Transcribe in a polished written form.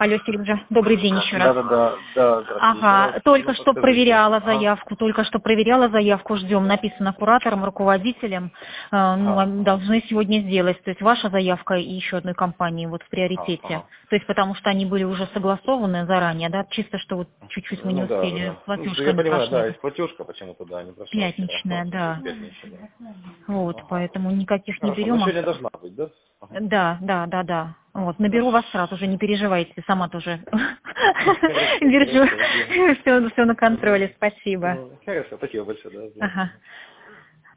Алло, Сережа, добрый день еще раз. Да. Ага, только что проверяла заявку, ждем, написано куратором, руководителем, должны сегодня сделать, то есть ваша заявка и еще одной компании вот в приоритете, то есть потому что они были уже согласованы заранее, да, чисто что вот чуть-чуть мы не успели, платежка я не понимаю, прошла. да, есть платежка почему-то, да, не прошла. Пятничная, да. Пятничная, да. Вот, поэтому никаких не Хорошо, берем. но сегодня должна быть, да? Да. Вот, наберу вас сразу же, не переживайте, сама тоже держу. Все на контроле, спасибо. Хорошо, спасибо большое, да. Ага.